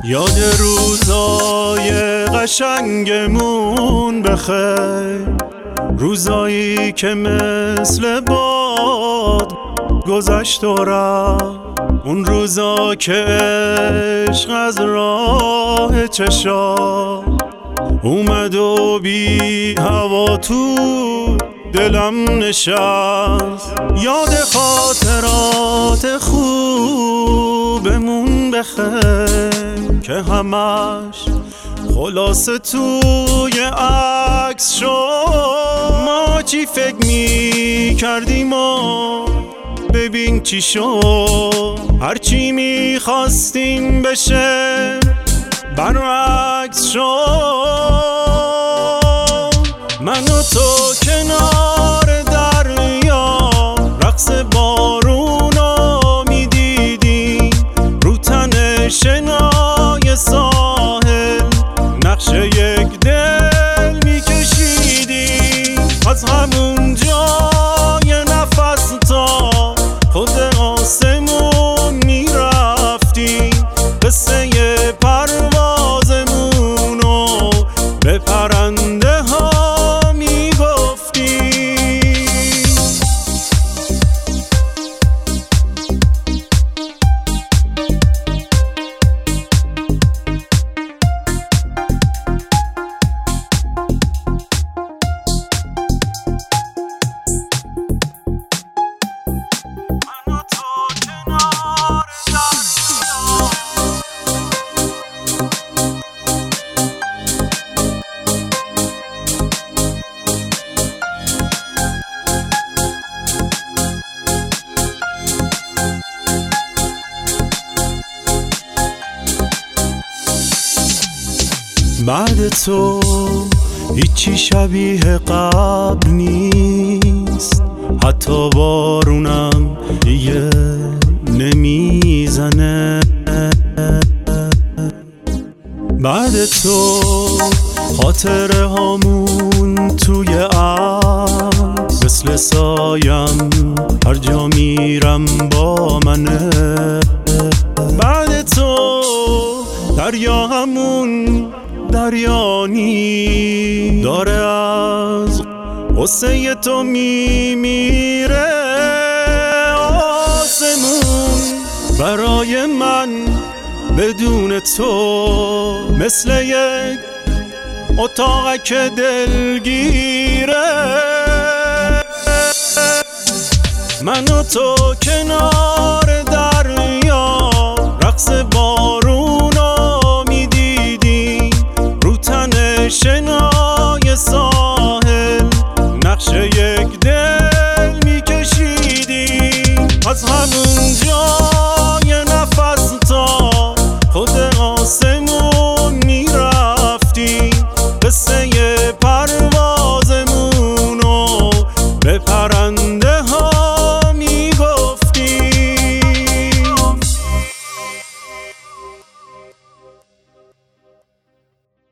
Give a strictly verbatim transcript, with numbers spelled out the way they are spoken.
یاد روزای قشنگمون بخیر، روزایی که مثل باد گذشت و رفت، اون روزا که عشق از راه چشا اومد و بی هوا تو دلم نشست. یاد خاطرات خوبمون بخیر که همش خلاصه توی عکس شد. ما چی فکر می کردیم و ببین چی شد، هرچی می خواستیم بشه برعکس شد. من و تو کنار دریا رقص بارونو می دیدیم، رو تن شنای ساحل نقش یک دل می کشیدیم. از همون جای نفس تا خود آسمون می رفتیم، قصه پروازمونو به پرنده ها می گفتیم. بعد تو هیچی شبیه قبل نیست، حتی بارونم دیگه نمیزنه. بعد تو خاطره هامون توی عکس مثل سایم هر جا میرم با منه. بعد تو دریا همون دریانی داره از غصه تو میمیره. آسمون برای من بدون تو مثل یک اتاقک دلگیره. من و تو کنار